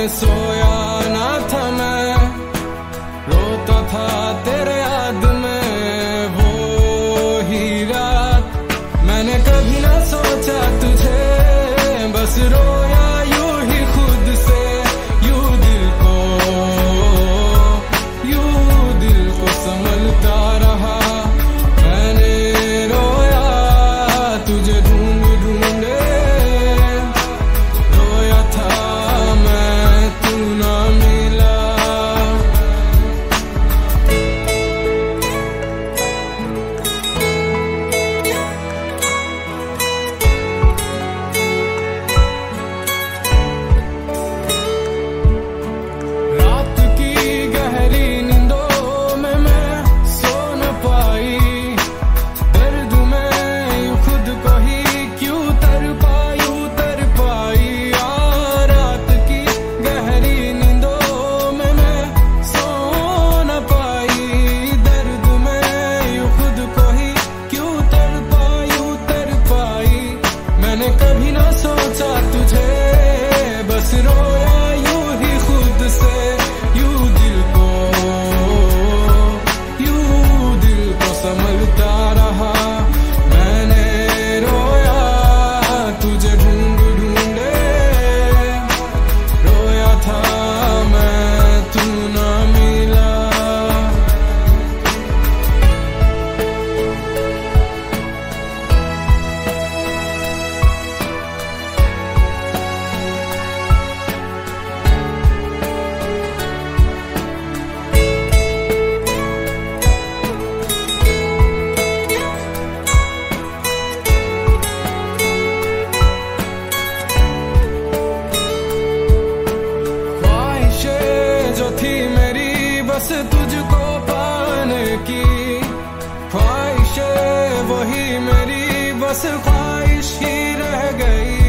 सोया ना था मैं, रोता था तेरे याद में वो ही रात। मैंने कभी ना सोचा तुझे, बस रोया यूं ही खुद से, यूं दिल को संभलता रहा। मैंने रोया तुझे ढूंढ ढूंढे, रोया था मैं तू ना मिला। रात की गहरी नींदों में मैं सो न पाई, दर्द में यूं खुद को ही क्यों तर पाई। रात की गहरी नींदों में मैं सो न पाई, दर्द में यूं खुद को ही क्यों तर पाई। मैंने कभी ना सोचा तुझे, बस रोया यूं ही खुद से, यूं दिल को संभलता रहा। मैंने रोया तुझे ढूंढ ढूंढे, रोया था मैं तू ना मिला। ख्वाहिशें जो थी मेरी बस तुझको पाने की, ख्वाहिशें वही मेरी बस ख्वाहिश ही रह गई।